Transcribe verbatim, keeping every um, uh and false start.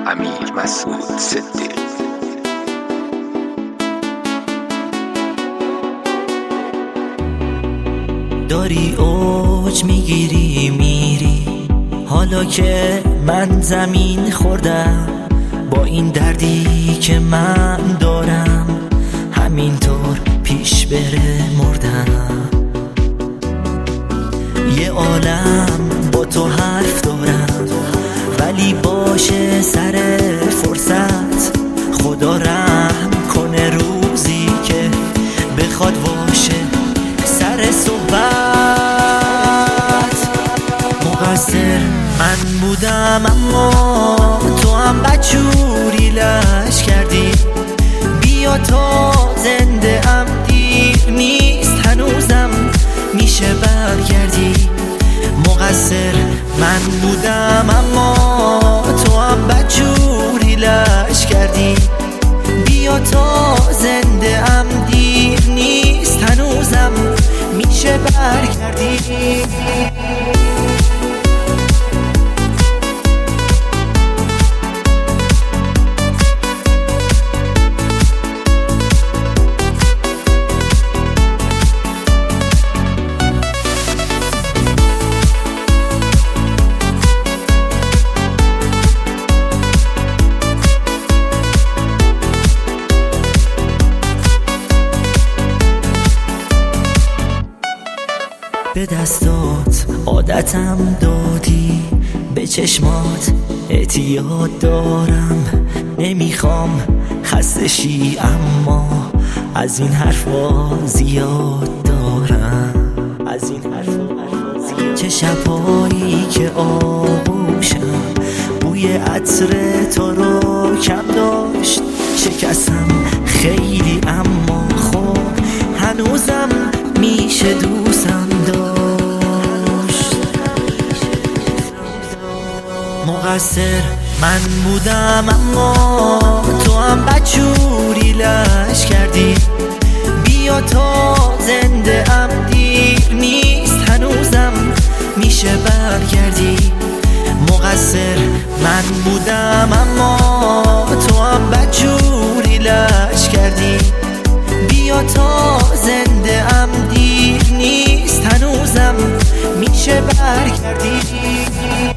امیر مسعود صدیق. داری اوج میگیری میری، حالا که من زمین خوردم با این دردی که من دارم، همینطور پیش بره مردم. یه عالم با تو حرف دارم، ولی باشه سر فرصت خدا رحم کنه روزی که بخواد باشه سر صحبت. مقصر من بودم اما تو هم بدجوری لش کردی. بیا تا زنده ام، دیر نیست هنوزم میشه برگردی. مقصر من بودم اما تو هم بدجوری لش کردی. بیا تا زنده ام، دیر نیست هنوزم میشه برگردی. به دستات عادتم دادی، به چشمات اعتیاد دارم. نمیخوام خسته شی اما از این حرفا زیاد دارم. از این حرفا زیاد. چه شبایی که آغوشم بوی عطر تو رو کم داشت. شکستم خیلی اما خب هنوزم میشه دوستم داشت. مقصر من بودم اما تو هم بدجوری لش کردی. بیا تا زنده ام، دیر نیست هنوزم میشه برگردی. مقصر من بودم اما تو هم بدجوری لش کردی. بیا تا زنده ام، دیر نیست هنوزم میشه برگردی.